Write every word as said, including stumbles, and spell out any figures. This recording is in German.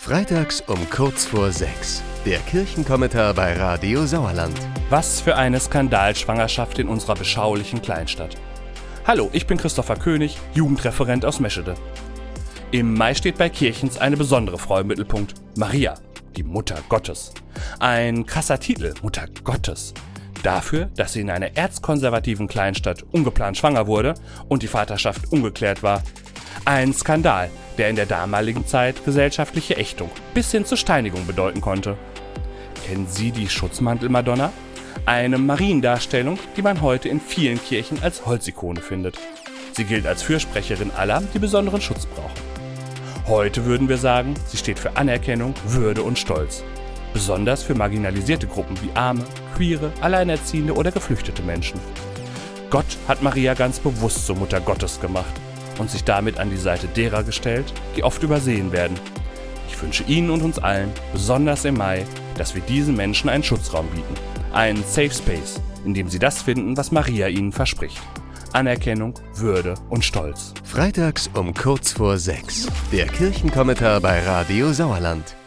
Freitags um kurz vor sechs. Der Kirchenkommentar bei Radio Sauerland. Was für eine Skandalschwangerschaft in unserer beschaulichen Kleinstadt. Hallo, ich bin Christopher König, Jugendreferent aus Meschede. Im Mai steht bei Kirchens eine besondere Frau im Mittelpunkt. Maria, die Mutter Gottes. Ein krasser Titel, Mutter Gottes. Dafür, dass sie in einer erzkonservativen Kleinstadt ungeplant schwanger wurde und die Vaterschaft ungeklärt war. Ein Skandal, der in der damaligen Zeit gesellschaftliche Ächtung bis hin zur Steinigung bedeuten konnte. Kennen Sie die Schutzmantel-Madonna? Eine Mariendarstellung, die man heute in vielen Kirchen als Holzikone findet. Sie gilt als Fürsprecherin aller, die besonderen Schutz brauchen. Heute würden wir sagen, sie steht für Anerkennung, Würde und Stolz. Besonders für marginalisierte Gruppen wie Arme, Queere, Alleinerziehende oder geflüchtete Menschen. Gott hat Maria ganz bewusst zur Mutter Gottes gemacht und sich damit an die Seite derer gestellt, die oft übersehen werden. Ich wünsche Ihnen und uns allen, besonders im Mai, dass wir diesen Menschen einen Schutzraum bieten. Einen Safe Space, in dem sie das finden, was Maria ihnen verspricht. Anerkennung, Würde und Stolz. Freitags um kurz vor sechs. Der Kirchenkommentar bei Radio Sauerland.